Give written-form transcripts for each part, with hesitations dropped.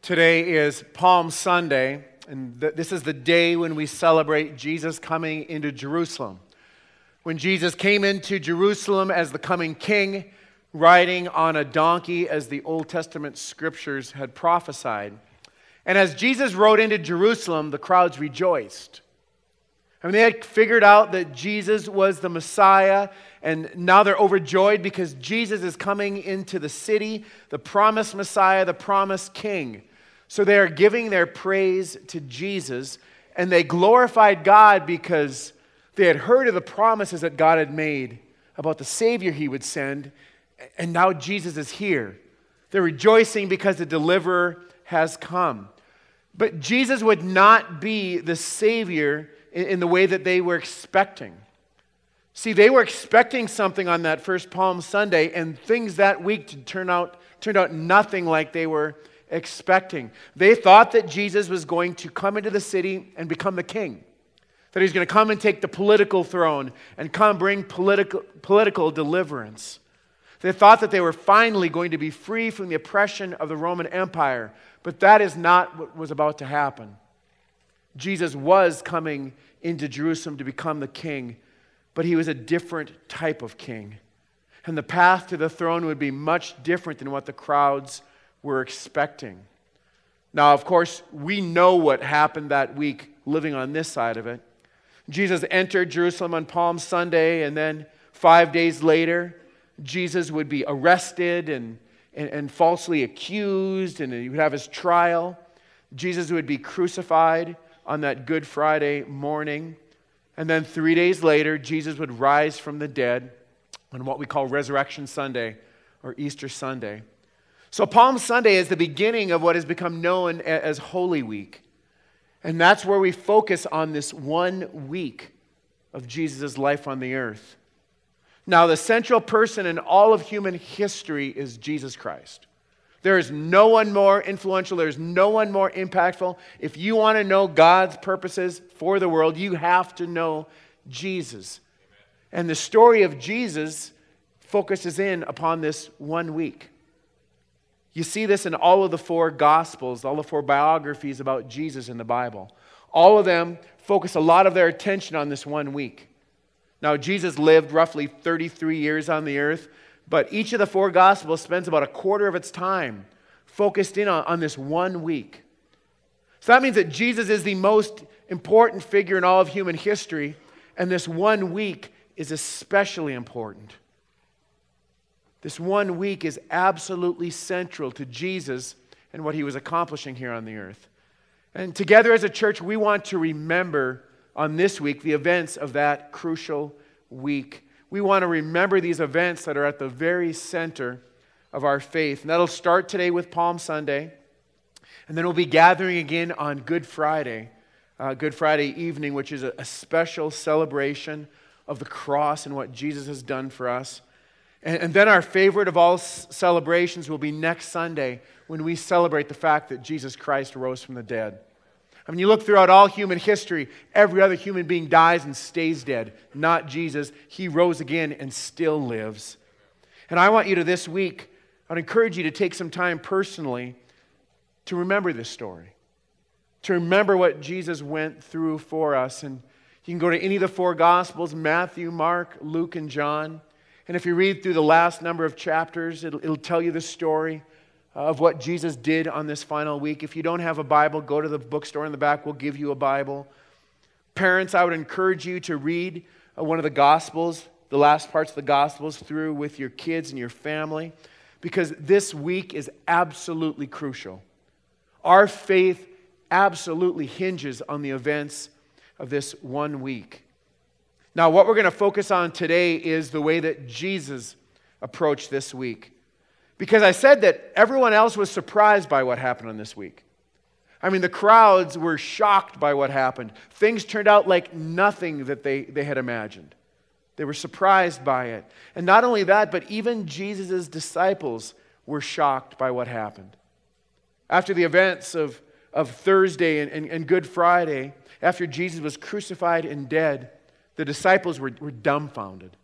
Today is Palm Sunday, and this is the day when we celebrate Jesus coming into Jerusalem. When Jesus came into Jerusalem as the coming king, riding on a donkey as the Old Testament scriptures had prophesied. And as Jesus rode into Jerusalem, the crowds rejoiced. I mean, they had figured out that Jesus was the Messiah, and now they're overjoyed because Jesus is coming into the city, the promised Messiah, the promised king. So they are giving their praise to Jesus, and they glorified God because they had heard of the promises that God had made about the Savior He would send, and now Jesus is here. They're rejoicing because the deliverer has come. But Jesus would not be the Savior in the way that they were expecting. See, they were expecting something on that first Palm Sunday, and things that week turned out nothing like they were expecting. They thought that Jesus was going to come into the city and become the king. That He's going to come and take the political throne and come bring political deliverance. They thought that they were finally going to be free from the oppression of the Roman Empire. But that is not what was about to happen. Jesus was coming into Jerusalem to become the king, but He was a different type of king. And the path to the throne would be much different than what the crowds were expecting. Now, of course, we know what happened that week living on this side of it. Jesus entered Jerusalem on Palm Sunday, and then 5 days later, Jesus would be arrested and falsely accused, and he would have his trial. Jesus would be crucified on that Good Friday morning. And then 3 days later, Jesus would rise from the dead on what we call Resurrection Sunday or Easter Sunday. So Palm Sunday is the beginning of what has become known as Holy Week. And that's where we focus on this 1 week of Jesus' life on the earth. Now, the central person in all of human history is Jesus Christ. There is no one more influential. There is no one more impactful. If you want to know God's purposes for the world, you have to know Jesus. And the story of Jesus focuses in upon this 1 week. You see this in all of the 4 Gospels, all the 4 biographies about Jesus in the Bible. All of them focus a lot of their attention on this 1 week. Now, Jesus lived roughly 33 years on the earth, but each of the 4 Gospels spends about a quarter of its time focused in on this 1 week. So that means that Jesus is the most important figure in all of human history, and this 1 week is especially important. This 1 week is absolutely central to Jesus and what He was accomplishing here on the earth. And together as a church, we want to remember on this week the events of that crucial week. We want to remember these events that are at the very center of our faith. And that'll start today with Palm Sunday. And then we'll be gathering again on Good Friday evening, which is a special celebration of the cross and what Jesus has done for us. And then our favorite of all celebrations will be next Sunday when we celebrate the fact that Jesus Christ rose from the dead. I mean, you look throughout all human history, every other human being dies and stays dead. Not Jesus. He rose again and still lives. And I want you to this week, I'd encourage you to take some time personally to remember this story. To remember what Jesus went through for us. And you can go to any of the 4 Gospels, Matthew, Mark, Luke, and John. And if you read through the last number of chapters, it'll tell you the story of what Jesus did on this final week. If you don't have a Bible, go to the bookstore in the back. We'll give you a Bible. Parents, I would encourage you to read one of the Gospels, the last parts of the Gospels, through with your kids and your family, because this week is absolutely crucial. Our faith absolutely hinges on the events of this 1 week. Now, what we're going to focus on today is the way that Jesus approached this week. Because I said that everyone else was surprised by what happened on this week. I mean, the crowds were shocked by what happened. Things turned out like nothing that they had imagined. They were surprised by it. And not only that, but even Jesus' disciples were shocked by what happened. After the events of Thursday and Good Friday, after Jesus was crucified and dead, the disciples were dumbfounded.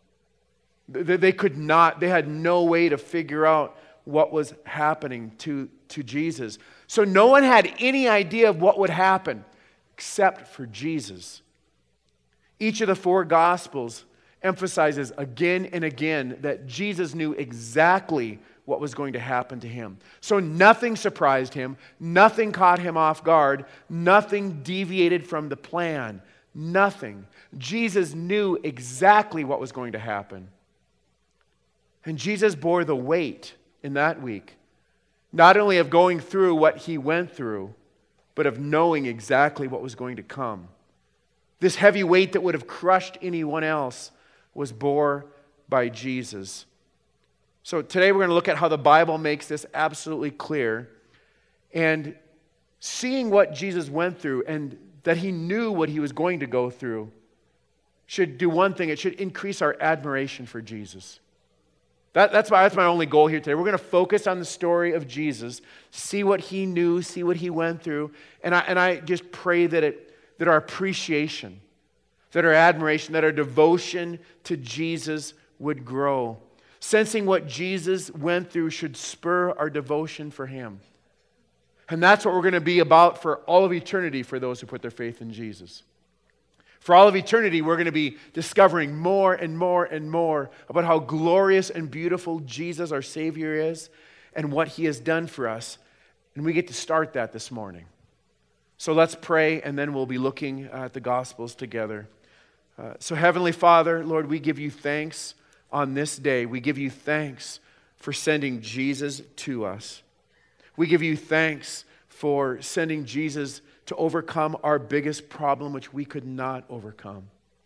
They had no way to figure out what was happening to Jesus. So no one had any idea of what would happen except for Jesus. Each of the 4 Gospels emphasizes again and again that Jesus knew exactly what was going to happen to him. So nothing surprised him, nothing caught him off guard, nothing deviated from the plan, nothing. Jesus knew exactly what was going to happen. And Jesus bore the weight in that week, not only of going through what he went through, but of knowing exactly what was going to come. This heavy weight that would have crushed anyone else was borne by Jesus. So today we're going to look at how the Bible makes this absolutely clear. And seeing what Jesus went through and that he knew what he was going to go through should do one thing. It should increase our admiration for Jesus. That's my only goal here today. We're going to focus on the story of Jesus, see what he knew, see what he went through. And I just pray that our appreciation, that our admiration, that our devotion to Jesus would grow. Sensing what Jesus went through should spur our devotion for him. And that's what we're going to be about for all of eternity for those who put their faith in Jesus. For all of eternity, we're going to be discovering more and more and more about how glorious and beautiful Jesus, our Savior, is and what he has done for us. And we get to start that this morning. So let's pray, and then we'll be looking at the Gospels together. So Heavenly Father, Lord, we give you thanks on this day. We give you thanks for sending Jesus to us. We give you thanks for sending Jesus to overcome our biggest problem, which we could not overcome.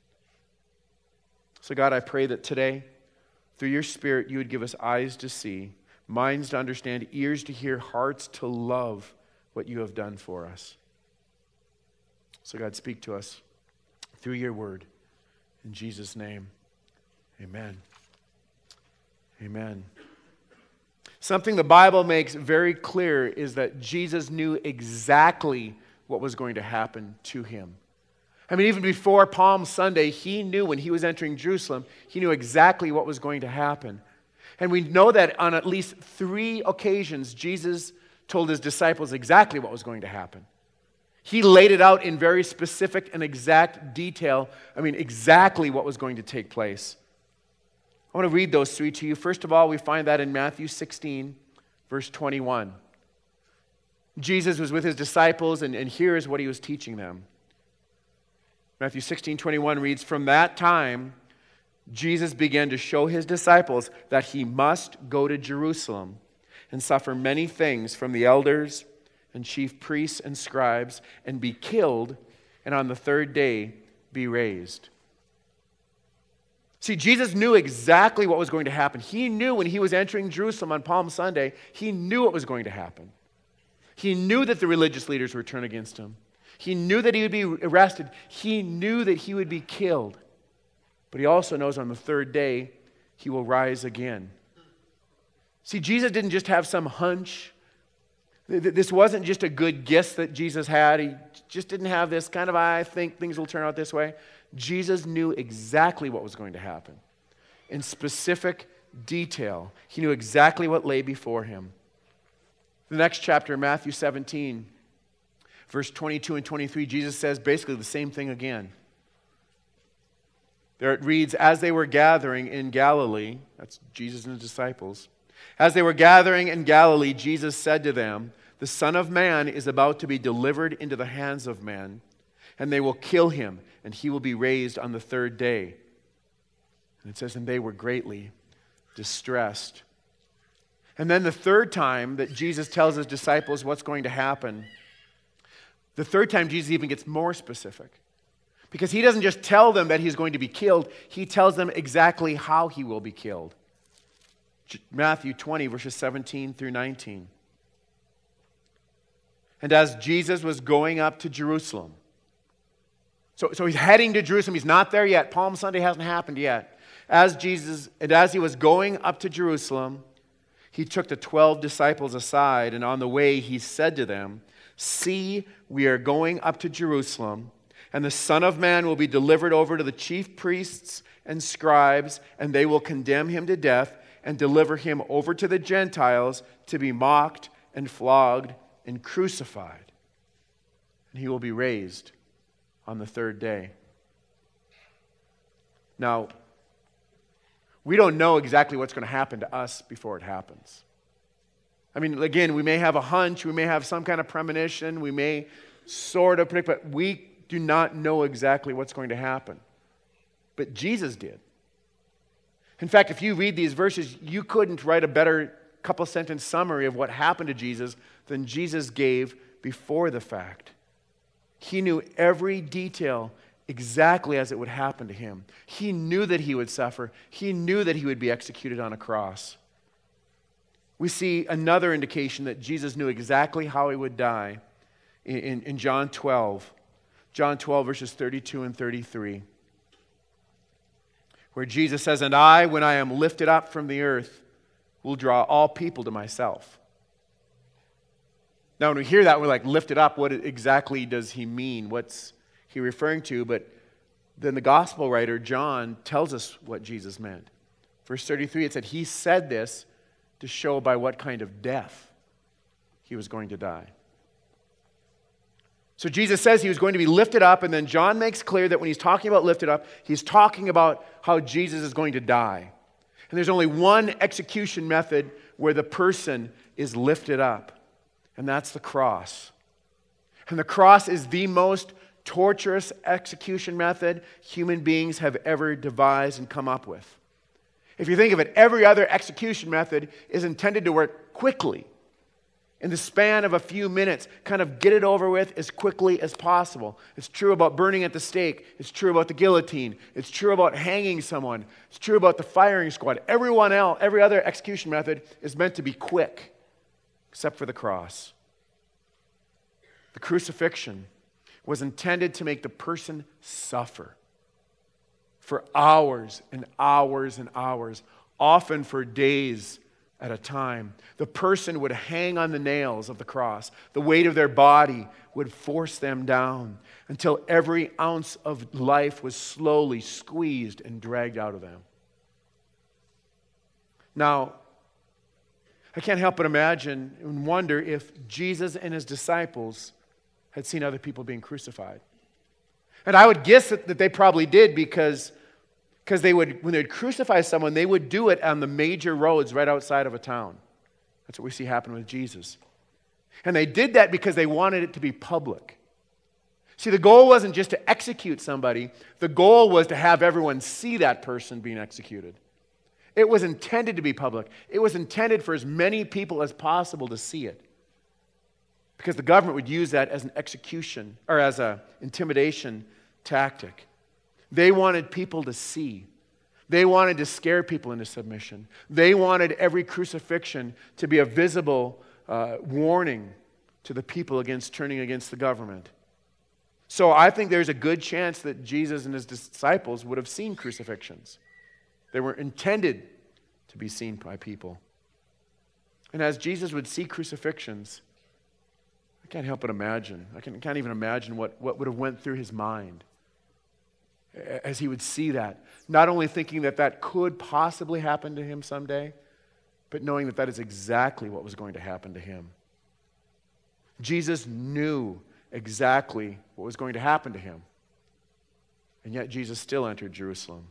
So God, I pray that today, through your Spirit, you would give us eyes to see, minds to understand, ears to hear, hearts to love what you have done for us. So God, speak to us through your word. In Jesus' name, amen. Amen. Something the Bible makes very clear is that Jesus knew exactly what was going to happen to him. I mean, even before Palm Sunday, he knew when he was entering Jerusalem, he knew exactly what was going to happen. And we know that on at least 3 occasions, Jesus told his disciples exactly what was going to happen. He laid it out in very specific and exact detail. I mean, exactly what was going to take place. I want to read those 3 to you. First of all, we find that in Matthew 16, verse 21. Jesus was with his disciples, and here is what he was teaching them. Matthew 16:21 reads, "From that time, Jesus began to show his disciples that he must go to Jerusalem and suffer many things from the elders and chief priests and scribes and be killed, and on the 3rd day be raised." See, Jesus knew exactly what was going to happen. He knew when he was entering Jerusalem on Palm Sunday, he knew what was going to happen. He knew that the religious leaders would turn against him. He knew that he would be arrested. He knew that he would be killed. But he also knows on the 3rd day, he will rise again. See, Jesus didn't just have some hunch. This wasn't just a good guess that Jesus had. He just didn't have this kind of, I think things will turn out this way. Jesus knew exactly what was going to happen. In specific detail, he knew exactly what lay before him. The next chapter, Matthew 17, verse 22 and 23, Jesus says basically the same thing again. There it reads, "As they were gathering in Galilee," that's Jesus and his disciples, "as they were gathering in Galilee, Jesus said to them, 'The Son of Man is about to be delivered into the hands of men, and they will kill him, and he will be raised on the 3rd day.'" And it says, "And they were greatly distressed." And then the 3rd time that Jesus tells his disciples what's going to happen, the 3rd time Jesus even gets more specific. Because he doesn't just tell them that he's going to be killed, he tells them exactly how he will be killed. Matthew 20, verses 17 through 19. "And as Jesus was going up to Jerusalem," so he's heading to Jerusalem. He's not there yet. Palm Sunday hasn't happened yet. As he was going up to Jerusalem, he took the 12 disciples aside, and on the way he said to them, "See, we are going up to Jerusalem, and the Son of Man will be delivered over to the chief priests and scribes, and they will condemn him to death and deliver him over to the Gentiles to be mocked and flogged and crucified, and he will be raised on the third day. Now, we don't know exactly what's going to happen to us before it happens. I mean, again, we may have a hunch, we may have some kind of premonition, we may sort of predict, but we do not know exactly what's going to happen. But Jesus did. In fact, if you read these verses, you couldn't write a better couple-sentence summary of what happened to Jesus than Jesus gave before the fact. He knew every detail exactly as it would happen to him. He knew that he would suffer. He knew that he would be executed on a cross. We see another indication that Jesus knew exactly how he would die in John 12. John 12, verses 32 and 33. Where Jesus says, "And I, when I am lifted up from the earth, will draw all people to myself." Now, when we hear that, we're like, lifted up, what exactly does he mean? What's he referring to? But then the gospel writer, John, tells us what Jesus meant. Verse 33, it said, he said this to show by what kind of death he was going to die. So Jesus says he was going to be lifted up, and then John makes clear that when he's talking about lifted up, he's talking about how Jesus is going to die. And there's only one execution method where the person is lifted up, and that's the cross. And the cross is the most torturous execution method human beings have ever devised and come up with. If you think of it, every other execution method is intended to work quickly, in the span of a few minutes, kind of get it over with as quickly as possible. It's true about burning at the stake. It's true about the guillotine. It's true about hanging someone. It's true about the firing squad. Every other execution method is meant to be quick, except for the cross. The crucifixion was intended to make the person suffer for hours and hours and hours, often for days at a time. The person would hang on the nails of the cross. The weight of their body would force them down until every ounce of life was slowly squeezed and dragged out of them. Now, I can't help but imagine and wonder if Jesus and his disciples had seen other people being crucified. And I would guess that they probably did because they would, when they would crucify someone, they would do it on the major roads right outside of a town. That's what we see happen with Jesus. And they did that because they wanted it to be public. See, the goal wasn't just to execute somebody. The goal was to have everyone see that person being executed. It was intended to be public. It was intended for as many people as possible to see it. Because the government would use that as an execution or as an intimidation tactic. They wanted people to see. They wanted to scare people into submission. They wanted every crucifixion to be a visible warning to the people against turning against the government. So I think there's a good chance that Jesus and his disciples would have seen crucifixions. They were intended to be seen by people. And as Jesus would see crucifixions, I can't help but imagine. I can't even imagine what would have went through his mind as he would see that. Not only thinking that that could possibly happen to him someday, but knowing that that is exactly what was going to happen to him. Jesus knew exactly what was going to happen to him. And yet Jesus still entered Jerusalem.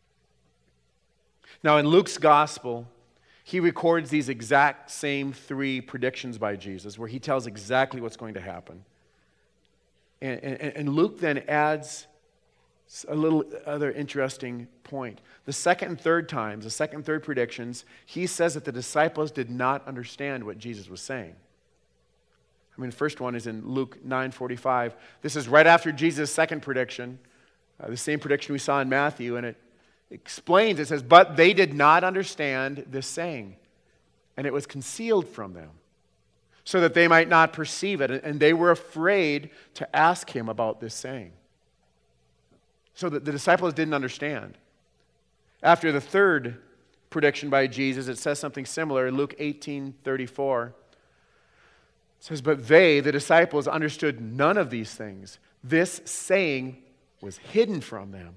Now in Luke's gospel, he records these exact same three predictions by Jesus, where he tells exactly what's going to happen. And Luke then adds a little other interesting point. The second and third predictions, he says that the disciples did not understand what Jesus was saying. I mean, the first one is in Luke 9:45. This is right after Jesus' second prediction, the same prediction we saw in Matthew, and it explains, it says, "But they did not understand this saying, and it was concealed from them, so that they might not perceive it, and they were afraid to ask him about this saying." So that the disciples didn't understand. After the third prediction by Jesus, it says something similar in Luke 18:34. It says, "But they, the disciples, understood none of these things. This saying was hidden from them,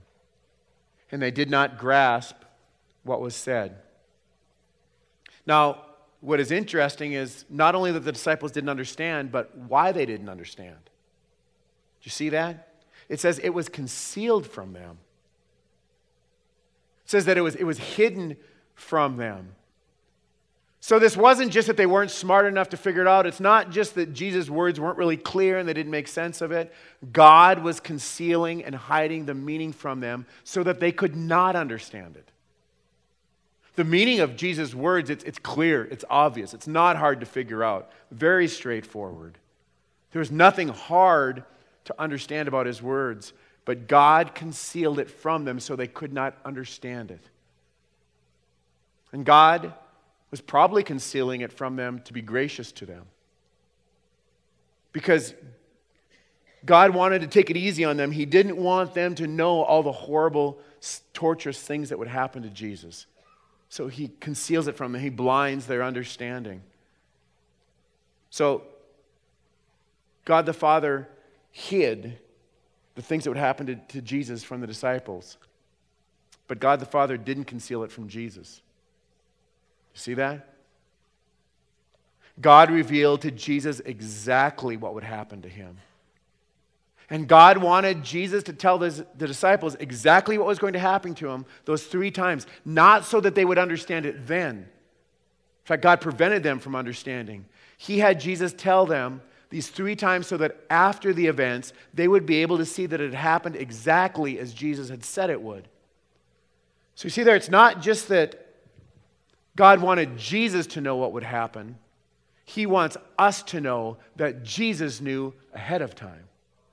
and they did not grasp what was said." Now, what is interesting is not only that the disciples didn't understand, but why they didn't understand. Do you see that? It says it was concealed from them. It says that it was hidden from them. So this wasn't just that they weren't smart enough to figure it out. It's not just that Jesus' words weren't really clear and they didn't make sense of it. God was concealing and hiding the meaning from them so that they could not understand it. The meaning of Jesus' words, it's clear, it's obvious, it's not hard to figure out. Very straightforward. There's nothing hard to understand about his words, but God concealed it from them so they could not understand it. And God was probably concealing it from them to be gracious to them. Because God wanted to take it easy on them. He didn't want them to know all the horrible, torturous things that would happen to Jesus. So he conceals it from them. He blinds their understanding. So God the Father hid the things that would happen to Jesus from the disciples. But God the Father didn't conceal it from Jesus. You see that? God revealed to Jesus exactly what would happen to him. And God wanted Jesus to tell the disciples exactly what was going to happen to him those 3 times, not so that they would understand it then. In fact, God prevented them from understanding. He had Jesus tell them these 3 times so that after the events, they would be able to see that it had happened exactly as Jesus had said it would. So you see there, it's not just that God wanted Jesus to know what would happen. He wants us to know that Jesus knew ahead of time.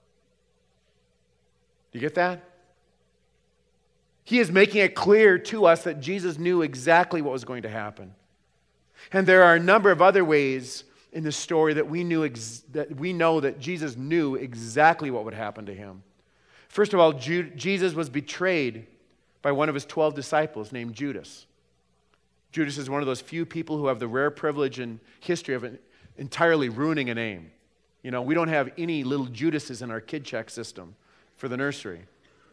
Do you get that? He is making it clear to us that Jesus knew exactly what was going to happen. And there are a number of other ways in the story that we know that Jesus knew exactly what would happen to him. First of all, Jesus was betrayed by one of his 12 disciples named Judas. Judas is one of those few people who have the rare privilege in history of entirely ruining a name. You know, we don't have any little Judases in our kid check system for the nursery.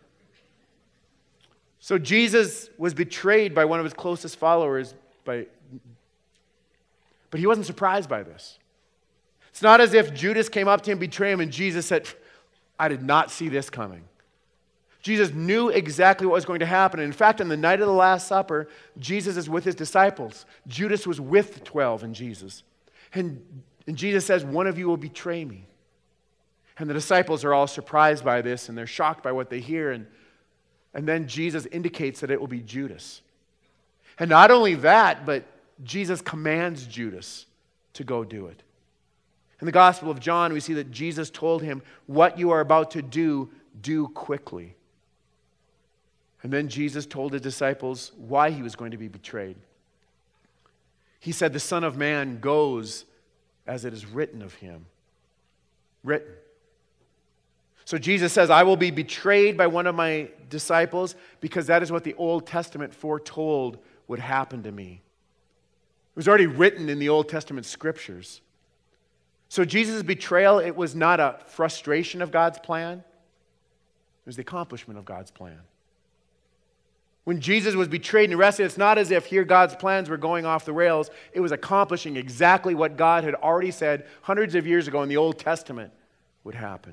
So Jesus was betrayed by one of his closest followers, but he wasn't surprised by this. It's not as if Judas came up to him, betrayed him, and Jesus said, I did not see this coming. Jesus knew exactly what was going to happen. In fact, on the night of the Last Supper, Jesus is with his disciples. Judas was with the 12 and Jesus. And Jesus says, one of you will betray me. And the disciples are all surprised by this, and they're shocked by what they hear. And then Jesus indicates that it will be Judas. And not only that, but Jesus commands Judas to go do it. In the Gospel of John, we see that Jesus told him, what you are about to do, do quickly. And then Jesus told his disciples why he was going to be betrayed. He said, the Son of Man goes as it is written of him. Written. So Jesus says, I will be betrayed by one of my disciples because that is what the Old Testament foretold would happen to me. It was already written in the Old Testament scriptures. So Jesus' betrayal, it was not a frustration of God's plan. It was the accomplishment of God's plan. When Jesus was betrayed and arrested, it's not as if here God's plans were going off the rails. It was accomplishing exactly what God had already said hundreds of years ago in the Old Testament would happen.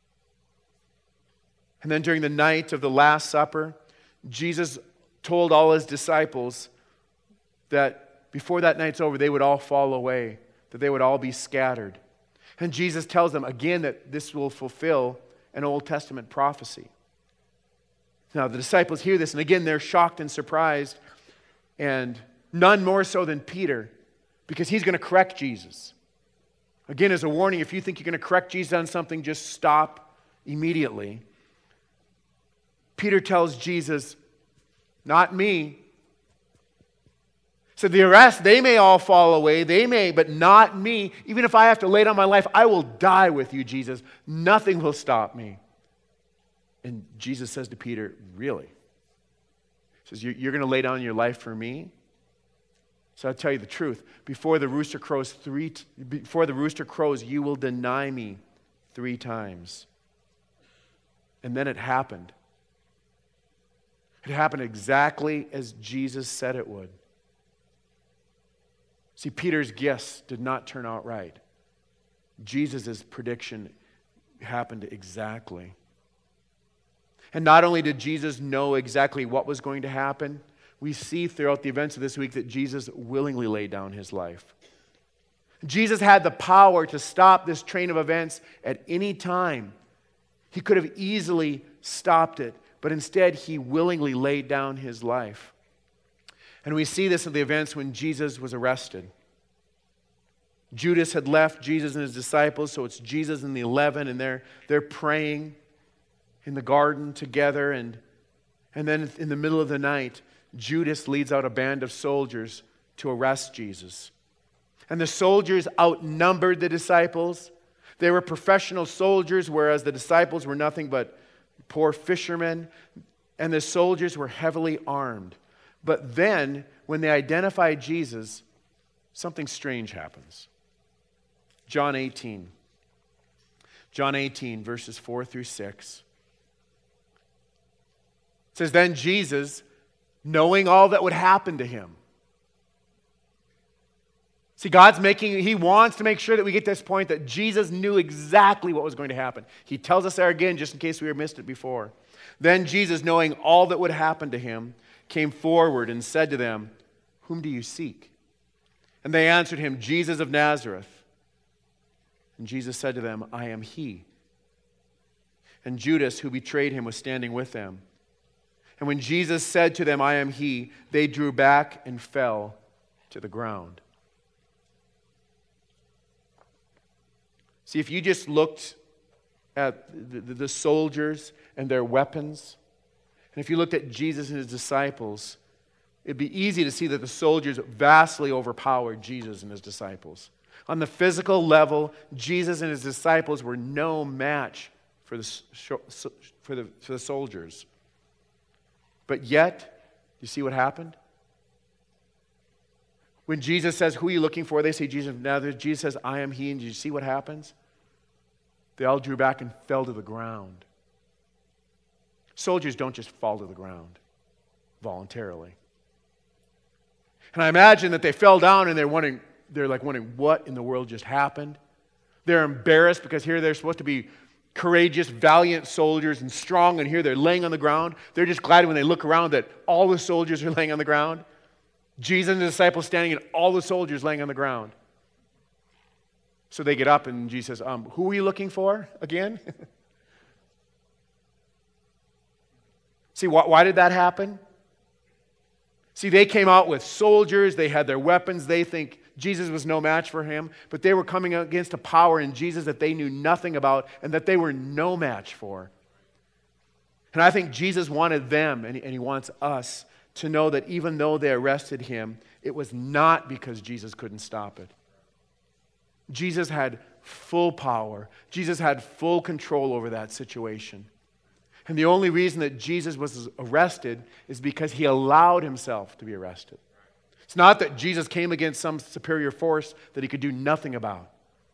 And then during the night of the Last Supper, Jesus told all his disciples that before that night's over, they would all fall away, that they would all be scattered. And Jesus tells them again that this will fulfill an Old Testament prophecy. Now, the disciples hear this, and again, they're shocked and surprised, and none more so than Peter, because he's going to correct Jesus. Again, as a warning, if you think you're going to correct Jesus on something, just stop immediately. Peter tells Jesus, not me. So the rest, they may all fall away, but not me. Even if I have to lay down my life, I will die with you, Jesus. Nothing will stop me. And Jesus says to Peter, really? He says, you're going to lay down your life for me? So I'll tell you the truth. Before the rooster crows, you will deny me 3 times. And then it happened. It happened exactly as Jesus said it would. See, Peter's guess did not turn out right. Jesus' prediction happened exactly. And not only did Jesus know exactly what was going to happen, we see throughout the events of this week that Jesus willingly laid down his life. Jesus had the power to stop this train of events at any time. He could have easily stopped it, but instead he willingly laid down his life. And we see this in the events when Jesus was arrested. Judas had left Jesus and his disciples, so it's Jesus and the 11, and they're praying in the garden together. And then in the middle of the night, Judas leads out a band of soldiers to arrest Jesus. And the soldiers outnumbered the disciples. They were professional soldiers, whereas the disciples were nothing but poor fishermen. And the soldiers were heavily armed. But then, when they identify Jesus, something strange happens. John 18, verses 4 through 6. It says, then Jesus, knowing all that would happen to him. See, he wants to make sure that we get this point that Jesus knew exactly what was going to happen. He tells us there again, just in case we missed it before. Then Jesus, knowing all that would happen to him, came forward and said to them, whom do you seek? And they answered him, Jesus of Nazareth. And Jesus said to them, I am he. And Judas, who betrayed him, was standing with them. And when Jesus said to them, I am he, they drew back and fell to the ground. See, if you just looked at the soldiers and their weapons, and if you looked at Jesus and his disciples, it'd be easy to see that the soldiers vastly overpowered Jesus and his disciples. On the physical level, Jesus and his disciples were no match for the soldiers. But yet, you see what happened? When Jesus says, who are you looking for? They say, Jesus of Nazareth. Jesus says, I am he. And did you see what happens? They all drew back and fell to the ground. Soldiers don't just fall to the ground voluntarily. And I imagine that they fell down and they're wondering, what in the world just happened? They're embarrassed because here they're supposed to be courageous, valiant soldiers and strong, and here they're laying on the ground. They're just glad when they look around that all the soldiers are laying on the ground. Jesus and the disciples standing and all the soldiers laying on the ground. So they get up and Jesus says, who are you looking for again? See, why did that happen? See, they came out with soldiers, they had their weapons, they think Jesus was no match for him, but they were coming against a power in Jesus that they knew nothing about and that they were no match for. And I think Jesus wanted them, and he wants us, to know that even though they arrested him, it was not because Jesus couldn't stop it. Jesus had full power. Jesus had full control over that situation. And the only reason that Jesus was arrested is because he allowed himself to be arrested. It's not that Jesus came against some superior force that he could do nothing about.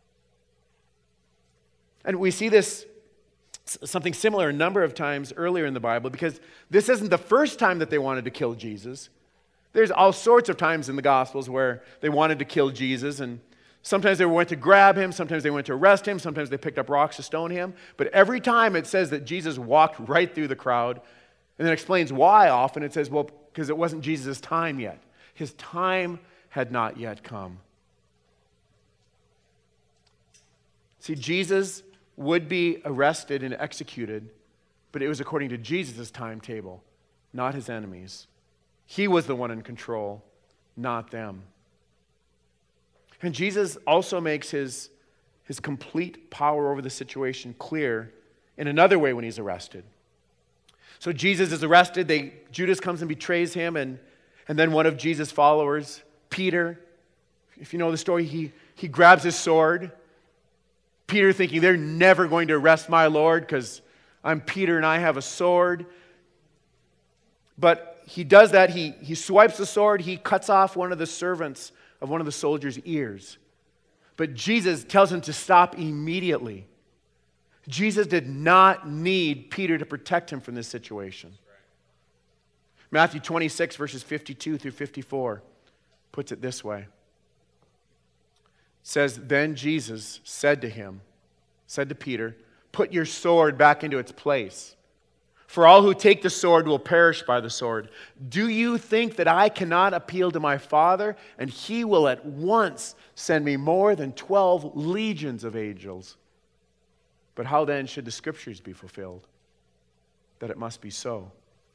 And we see this, something similar, a number of times earlier in the Bible, because this isn't the first time that they wanted to kill Jesus. There's all sorts of times in the Gospels where they wanted to kill Jesus, and sometimes they went to grab him, sometimes they went to arrest him, sometimes they picked up rocks to stone him. But every time it says that Jesus walked right through the crowd, and then explains why often. It says, well, because it wasn't Jesus' time yet. His time had not yet come. See, Jesus would be arrested and executed, but it was according to Jesus' timetable, not his enemies. He was the one in control, not them. And Jesus also makes his complete power over the situation clear in another way when he's arrested. So Jesus is arrested, Judas comes and betrays him, and then one of Jesus' followers, Peter, if you know the story, he grabs his sword. Peter thinking, they're never going to arrest my Lord because I'm Peter and I have a sword. But he does that, he swipes the sword, he cuts off one of the servants of one of the soldiers' ears. But Jesus tells him to stop immediately. Jesus did not need Peter to protect him from this situation. Matthew 26, verses 52 through 54 puts it this way. says, then Jesus said to Peter, put your sword back into its place. For all who take the sword will perish by the sword. Do you think that I cannot appeal to my Father, and he will at once send me more than 12 legions of angels? But how then should the Scriptures be fulfilled? That it must be so.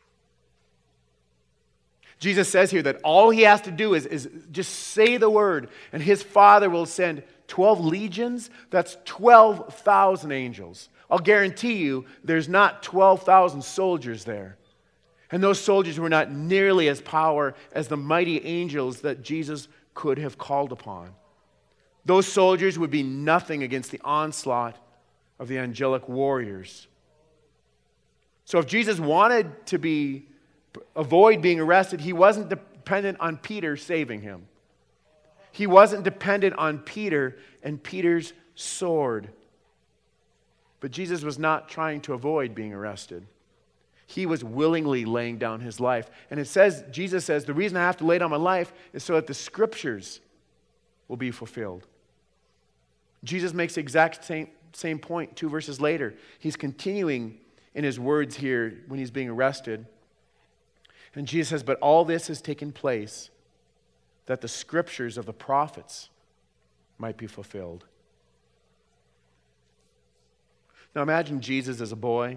Jesus says here that all he has to do is just say the word, and his Father will send 12 legions. That's 12,000 angels. I'll guarantee you there's not 12,000 soldiers there. And those soldiers were not nearly as powerful as the mighty angels that Jesus could have called upon. Those soldiers would be nothing against the onslaught of the angelic warriors. So if Jesus wanted to avoid being arrested, he wasn't dependent on Peter saving him. He wasn't dependent on Peter and Peter's sword. But Jesus was not trying to avoid being arrested. He was willingly laying down his life. And Jesus says, the reason I have to lay down my life is so that the Scriptures will be fulfilled. Jesus makes the exact same point 2 verses later. He's continuing in his words here when he's being arrested. And Jesus says, but all this has taken place that the Scriptures of the prophets might be fulfilled. Now imagine Jesus as a boy.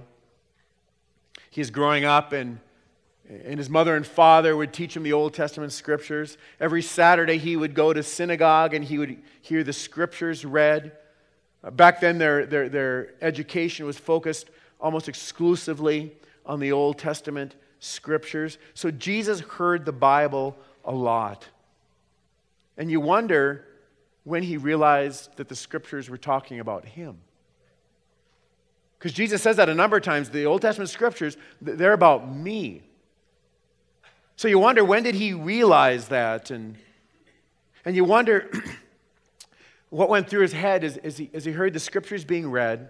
He's growing up and his mother and father would teach him the Old Testament Scriptures. Every Saturday he would go to synagogue and he would hear the Scriptures read. Back then their education was focused almost exclusively on the Old Testament Scriptures. So Jesus heard the Bible a lot. And you wonder when he realized that the Scriptures were talking about him. Because Jesus says that a number of times. The Old Testament Scriptures, they're about me. So you wonder, when did he realize that? And you wonder what went through his head as he heard the Scriptures being read.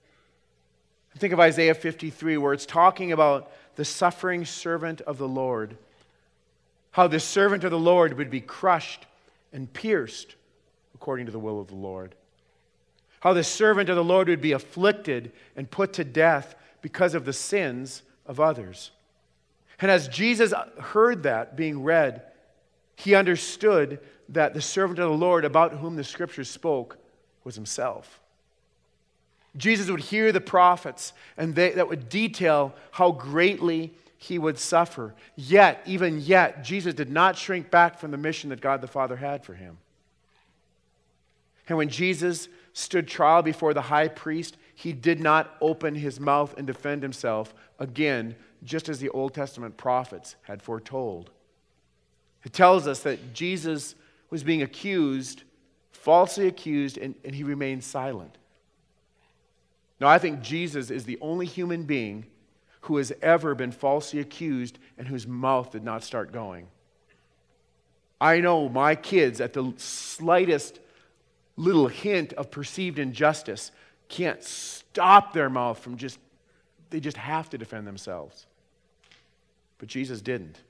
Think of Isaiah 53, where it's talking about the suffering servant of the Lord. How the servant of the Lord would be crushed and pierced according to the will of the Lord. How the servant of the Lord would be afflicted and put to death because of the sins of others. And as Jesus heard that being read, he understood that the servant of the Lord about whom the Scriptures spoke was himself. Jesus would hear the prophets, and that would detail how greatly he would suffer. Even yet, Jesus did not shrink back from the mission that God the Father had for him. And when Jesus stood trial before the high priest, he did not open his mouth and defend himself, again, just as the Old Testament prophets had foretold. It tells us that Jesus was being accused, falsely accused, and he remained silent. Now, I think Jesus is the only human being who has ever been falsely accused and whose mouth did not start going. I know my kids, at the slightest little hint of perceived injustice, can't stop their mouth from they just have to defend themselves. But Jesus didn't.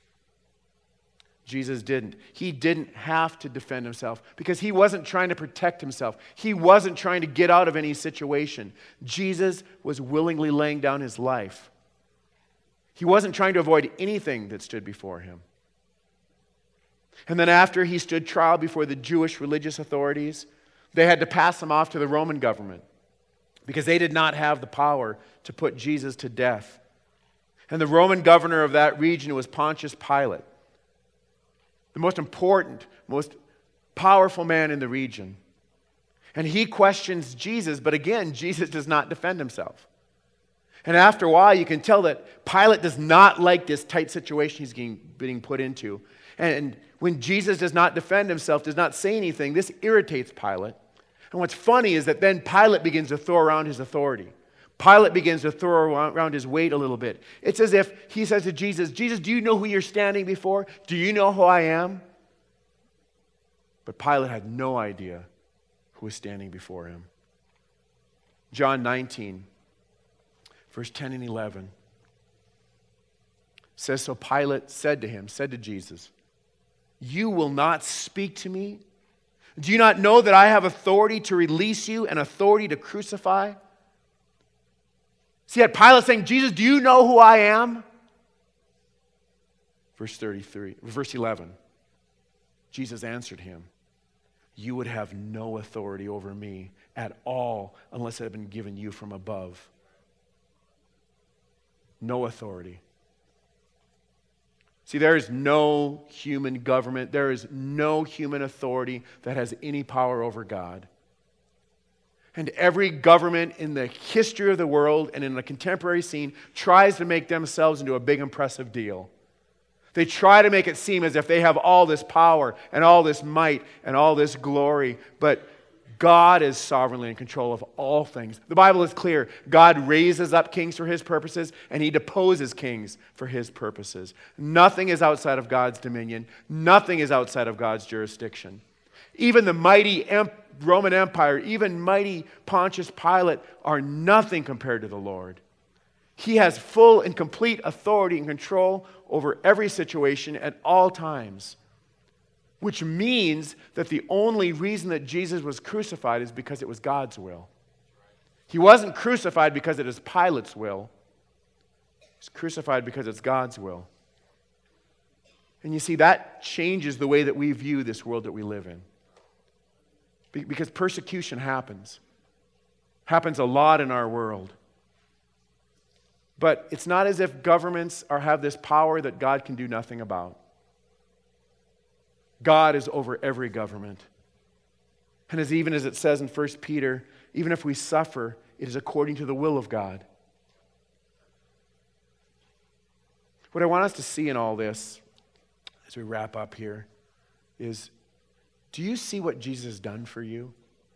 Jesus didn't. He didn't have to defend himself because he wasn't trying to protect himself. He wasn't trying to get out of any situation. Jesus was willingly laying down his life. He wasn't trying to avoid anything that stood before him. And then after he stood trial before the Jewish religious authorities, they had to pass him off to the Roman government because they did not have the power to put Jesus to death. And the Roman governor of that region was Pontius Pilate, the most important, most powerful man in the region. And he questions Jesus, but again, Jesus does not defend himself. And after a while, you can tell that Pilate does not like this tight situation he's being put into. And when Jesus does not defend himself, does not say anything, this irritates Pilate. And what's funny is that then Pilate begins to throw around his authority. Pilate begins to throw around his weight a little bit. It's as if he says to Jesus, Jesus, do you know who you're standing before? Do you know who I am? But Pilate had no idea who was standing before him. John 19, verse 10 and 11 says, so Pilate said to Jesus, you will not speak to me? Do you not know that I have authority to release you and authority to crucify? See, at Pilate saying, Jesus, do you know who I am? Verse 11. Jesus answered him, you would have no authority over me at all unless it had been given you from above. No authority. See, there is no human government, there is no human authority that has any power over God. And every government in the history of the world and in the contemporary scene tries to make themselves into a big, impressive deal. They try to make it seem as if they have all this power and all this might and all this glory, but God is sovereignly in control of all things. The Bible is clear. God raises up kings for his purposes, and he deposes kings for his purposes. Nothing is outside of God's dominion. Nothing is outside of God's jurisdiction. Even the mighty Roman Empire, even mighty Pontius Pilate are nothing compared to the Lord. He has full and complete authority and control over every situation at all times. Which means that the only reason that Jesus was crucified is because it was God's will. He wasn't crucified because it is Pilate's will. He's crucified because it's God's will. And you see, that changes the way that we view this world that we live in. Because persecution happens. Happens a lot in our world. But it's not as if governments have this power that God can do nothing about. God is over every government. And even as it says in 1 Peter, even if we suffer, it is according to the will of God. What I want us to see in all this, as we wrap up here, is, do you see what Jesus has done for you?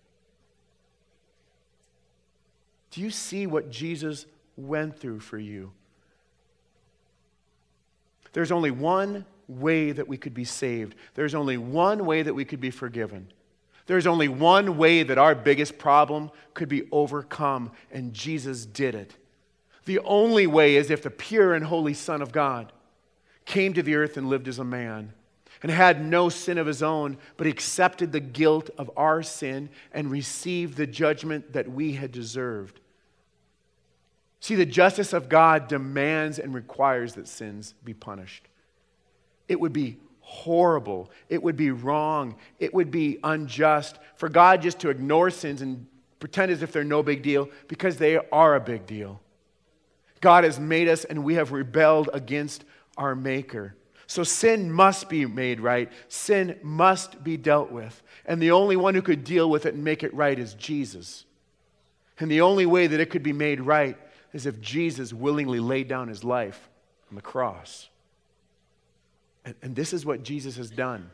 Do you see what Jesus went through for you? There's only one way that we could be saved. There's only one way that we could be forgiven. There's only one way that our biggest problem could be overcome, and Jesus did it. The only way is if the pure and holy Son of God came to the earth and lived as a man and had no sin of his own, but accepted the guilt of our sin and received the judgment that we had deserved. See, the justice of God demands and requires that sins be punished. It would be horrible. It would be wrong. It would be unjust for God just to ignore sins and pretend as if they're no big deal, because they are a big deal. God has made us, and we have rebelled against our Maker. So sin must be made right. Sin must be dealt with. And the only one who could deal with it and make it right is Jesus. And the only way that it could be made right is if Jesus willingly laid down his life on the cross. And this is what Jesus has done.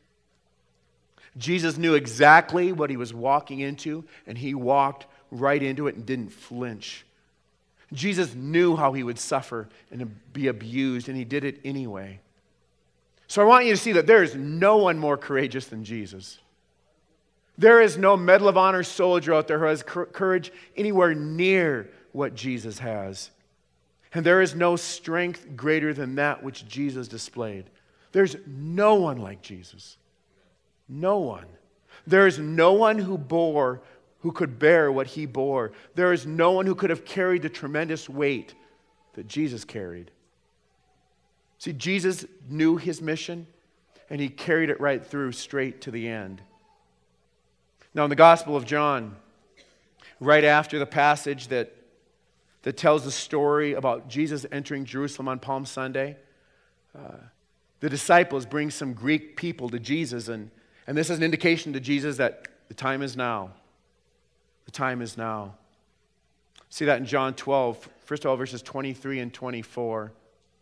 Jesus knew exactly what he was walking into, and he walked right into it and didn't flinch. Jesus knew how he would suffer and be abused, and he did it anyway. So I want you to see that there is no one more courageous than Jesus. There is no Medal of Honor soldier out there who has courage anywhere near what Jesus has. And there is no strength greater than that which Jesus displayed. There's no one like Jesus. No one. There is no one who could bear what he bore. There is no one who could have carried the tremendous weight that Jesus carried. See, Jesus knew his mission, and he carried it right through, straight to the end. Now, in the Gospel of John, right after the passage that tells the story about Jesus entering Jerusalem on Palm Sunday, the disciples bring some Greek people to Jesus, and this is an indication to Jesus that the time is now. The time is now. See that in John 12, first of all, verses 23 and 24.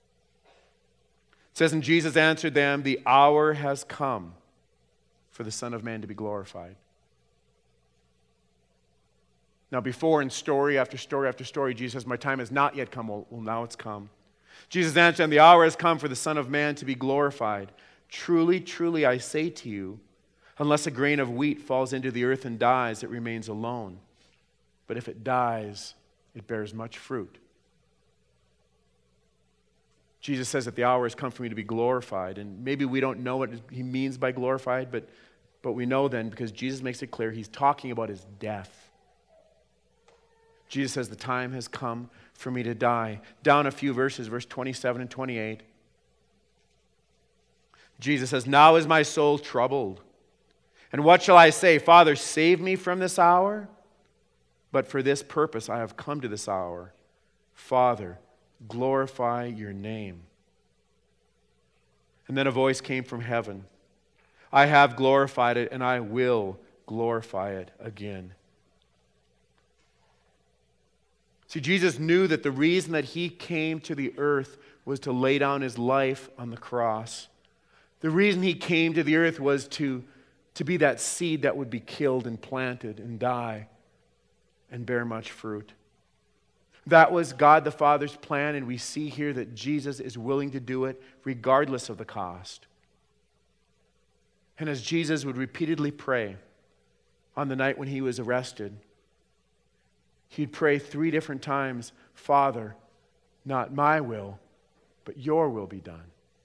It says, and Jesus answered them, the hour has come for the Son of Man to be glorified. Now before, in story after story after story, Jesus says, my time has not yet come. Well, now it's come. Jesus answered them, the hour has come for the Son of Man to be glorified. Truly, truly, I say to you, unless a grain of wheat falls into the earth and dies, it remains alone. But if it dies, it bears much fruit. Jesus says that the hour has come for me to be glorified. And maybe we don't know what he means by glorified, but But we know then, because Jesus makes it clear, he's talking about his death. Jesus says, the time has come for me to die. Down a few verses, verse 27 and 28. Jesus says, now is my soul troubled. And what shall I say? Father, save me from this hour? But for this purpose I have come to this hour. Father, glorify your name. And then a voice came from heaven. I have glorified it, and I will glorify it again. See, Jesus knew that the reason that he came to the earth was to lay down his life on the cross. The reason he came to the earth was to be that seed that would be killed and planted and die and bear much fruit. That was God the Father's plan, and we see here that Jesus is willing to do it regardless of the cost. And as Jesus would repeatedly pray on the night when he was arrested, he'd pray 3 different times, Father, not my will, but your will be done.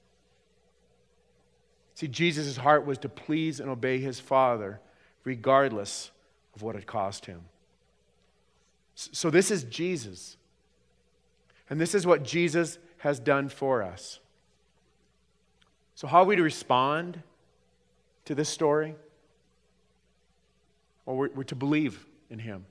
See, Jesus' heart was to please and obey his Father regardless of what it cost him. So this is Jesus. And this is what Jesus has done for us. So how are we to respond to this story? Well, we're to believe in him.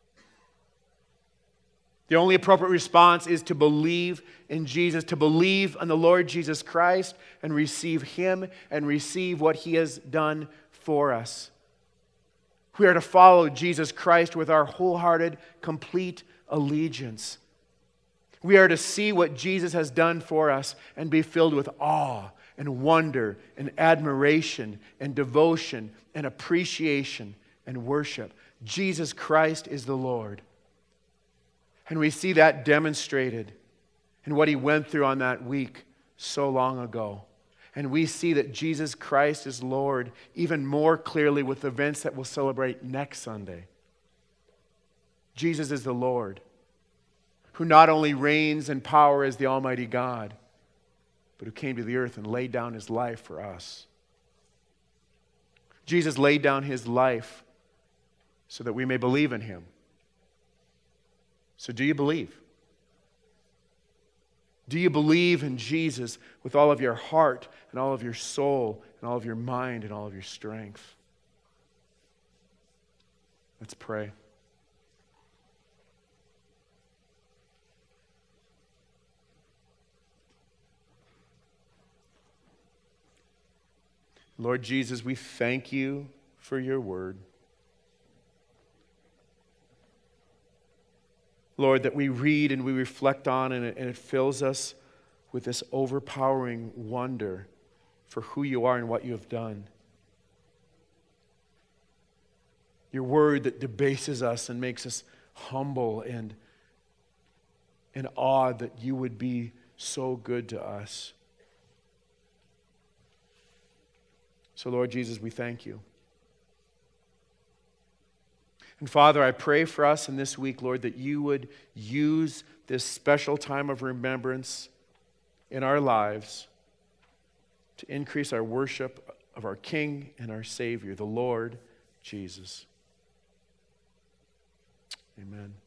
The only appropriate response is to believe in Jesus, to believe in the Lord Jesus Christ and receive him and receive what he has done for us. We are to follow Jesus Christ with our wholehearted, complete allegiance. We are to see what Jesus has done for us and be filled with awe and wonder and admiration and devotion and appreciation and worship. Jesus Christ is the Lord. And we see that demonstrated in what he went through on that week so long ago. And we see that Jesus Christ is Lord even more clearly with the events that we'll celebrate next Sunday. Jesus is the Lord, who not only reigns in power as the Almighty God, but who came to the earth and laid down his life for us. Jesus laid down his life so that we may believe in him. So do you believe? Do you believe in Jesus with all of your heart and all of your soul and all of your mind and all of your strength? Let's pray. Lord Jesus, we thank you for your word. Lord, that we read and we reflect on, and it fills us with this overpowering wonder for who you are and what you have done. Your word that debases us and makes us humble and awed that you would be so good to us. So, Lord Jesus, we thank you. And Father, I pray for us in this week, Lord, that you would use this special time of remembrance in our lives to increase our worship of our King and our Savior, the Lord Jesus. Amen.